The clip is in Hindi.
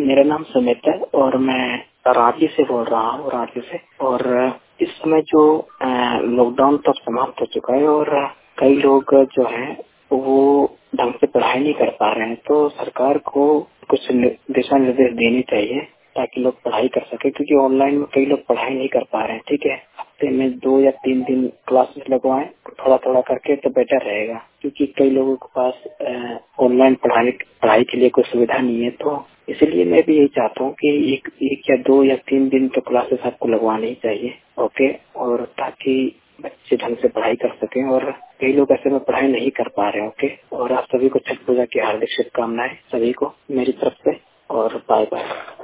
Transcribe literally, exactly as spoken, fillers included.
मेरा नाम सुमित है और मैं रांची से बोल रहा हूँ, रांची से। और इस समय जो लॉकडाउन तो समाप्त हो चुका है और कई लोग जो हैं वो ढंग से पढ़ाई नहीं कर पा रहे हैं, तो सरकार को कुछ दिशा निर्देश देने चाहिए ताकि लोग पढ़ाई कर सके, क्योंकि ऑनलाइन में कई लोग पढ़ाई नहीं कर पा रहे हैं। ठीक है, हफ्ते में दो या तीन दिन क्लासेस लगवाएं थोड़ा थोड़ा करके तो बेटर रहेगा, क्योंकि कई लोगों के पास ऑनलाइन पढ़ाई पढ़ाई के लिए कोई सुविधा नहीं है। तो इसलिए मैं भी यही चाहता हूँ कि एक एक या दो या तीन दिन तो क्लासेस आपको लगवानी ही चाहिए। ओके, और ताकि बच्चे ढंग से पढ़ाई कर सकें, और कई लोग ऐसे में पढ़ाई नहीं कर पा रहे हैं। ओके, और आप सभी को छठ पूजा की हार्दिक शुभकामनाएं सभी को मेरी तरफ से, और बाय बाय।